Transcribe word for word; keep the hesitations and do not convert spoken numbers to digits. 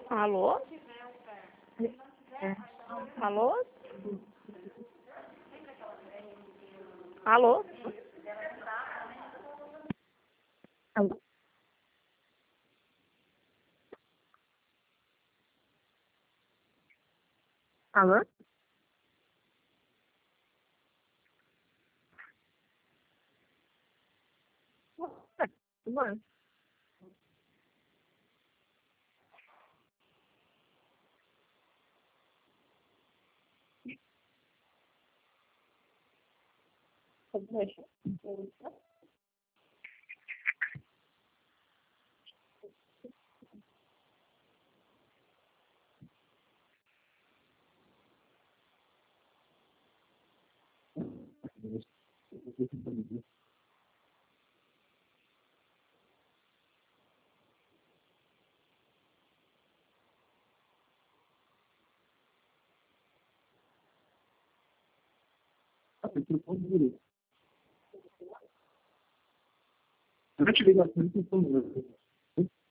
Alô? Alô? Alô? Alô? Alô? Tudo bom? Tudo bem. Eu vou te ligar assim, então,